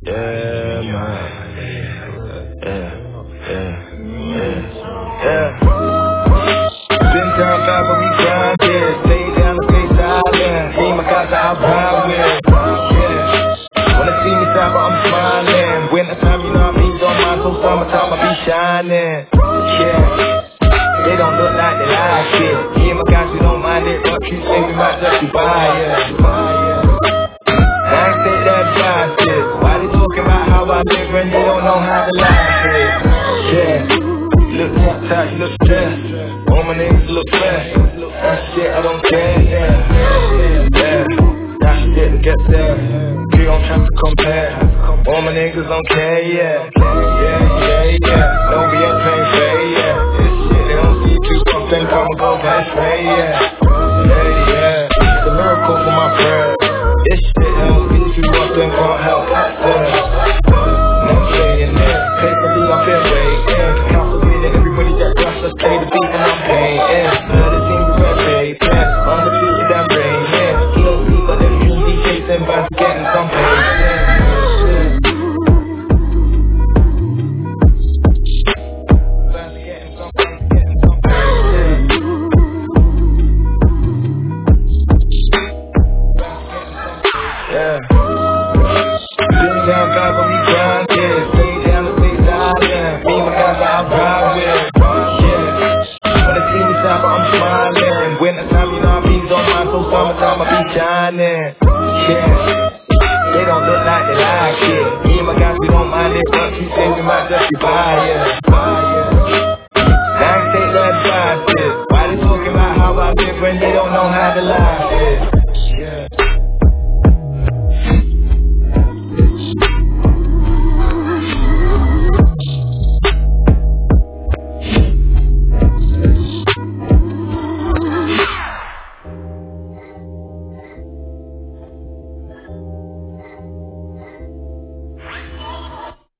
Yeah, man. Yeah. Been down bad, but we grind, yeah. Stay down and stay silent. Me and my guys that I ride with. Yeah. Wanna see me sad, but I'm smiling. Wintertime, you know I mean, don't mind. So summertime, I be shining. Yeah. They don't look like they like it. Me and my guys, we don't mind it, but you say we might just be by it. I ain't take that advice, shit. Why they talking about how I live when they don't know how to life is? Yeah. Look tight, you look stressed. All my niggas look fresh. That shit, I don't care, yeah. Yeah. That shit to get there. We don't have to compare. All my niggas don't care, yeah. Yeah. No, we ain't playing fair, yeah. This shit, they don't see you something come and go best way, yeah. Yeah. It's a miracle for my prayer. This shit, they don't see you something can't help access. Never saying that. Pay for me, I've been waiting. Count for me that everybody that rush us play the beat and I'm paying. Another team we red vaping. Undefeated and raining. Slow beat, but them easy chasing, but getting some patience. Yeah. Been down bad, but we grind, yeah. Stay down and stay silent. Me and my guys that I ride with. Yeah. Wanna see me sad, but I'm smiling. Wintertime, you know I be don't mind. So summertime, I be shining. Yeah. They don't look like they like it. Me and my guys, we don't mind it, but you say we might just be by